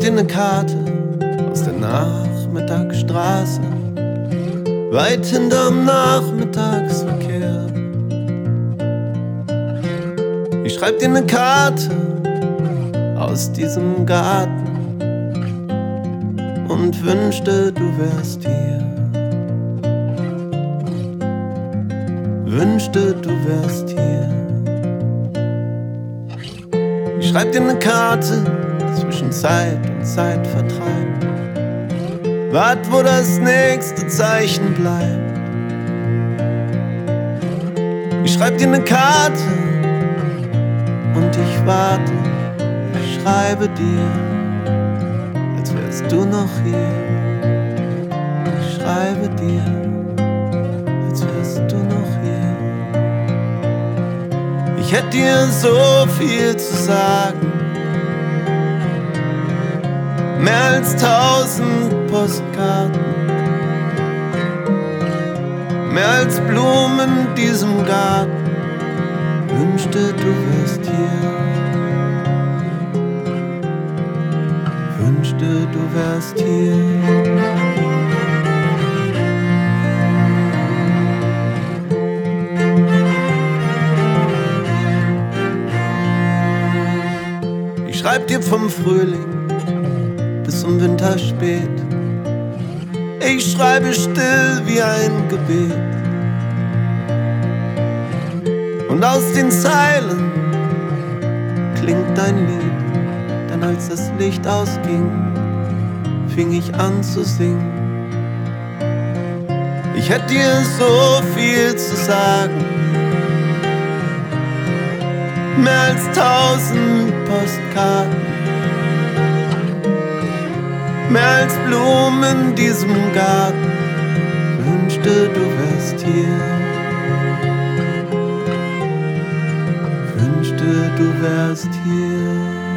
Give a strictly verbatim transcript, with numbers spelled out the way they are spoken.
dir ne Karte aus der Nachmittagsstraße, weit hinterm Nachmittagsverkehr. Ich schreib dir ne Karte aus diesem Garten und wünschte, du wärst hier. Wünschte, du wärst hier. Ich schreib dir ne Karte zwischen Zeit und Zeitvertreib. Wart, wo das nächste Zeichen bleibt. Ich schreib dir ne Karte und ich warte. Ich schreibe dir, als wärst du noch hier. Ich schreibe dir, als wärst du noch hier. Ich hätte dir so viel zu sagen, mehr als tausend Postkarten, mehr als Blumen in diesem Garten. Wünschte, du wärst hier. Wünschte, du wärst hier. Ich schreib dir vom Frühling bis zum Winter spät. Ich schreibe still wie ein Gebet. Und aus den Zeilen klingt dein Lied. Denn als das Licht ausging, fing ich an zu singen. Ich hätte dir so viel zu sagen, mehr als tausend Postkarten, mehr als Blumen in diesem Garten. Wünschte, du wärst hier. Wünschte, du wärst hier.